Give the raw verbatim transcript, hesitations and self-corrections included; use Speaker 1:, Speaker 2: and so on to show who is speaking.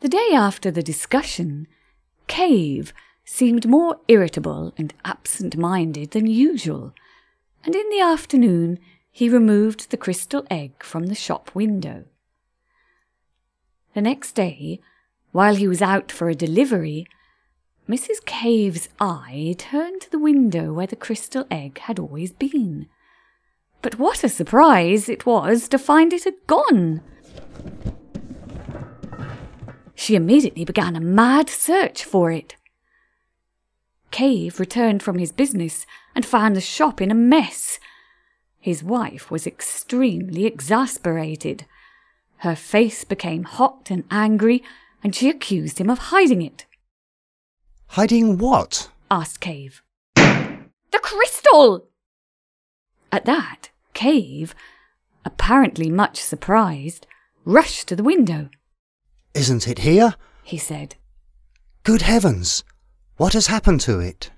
Speaker 1: The day after the discussion, Cave seemed more irritable and absent-minded than usual, and in the afternoon he removed the crystal egg from the shop window. The next day, while he was out for a delivery, Missus Cave's eye turned to the window where the crystal egg had always been. But what a surprise it was to find it had gone! She immediately began a mad search for it. Cave returned from his business and found the shop in a mess. His wife was extremely exasperated. Her face became hot and angry, and she accused him of hiding it.
Speaker 2: Hiding what?
Speaker 1: Asked Cave. The crystal! At that, Cave, apparently much surprised, rushed to the window.
Speaker 2: Isn't it here?
Speaker 1: He said.
Speaker 2: Good heavens! What has happened to it?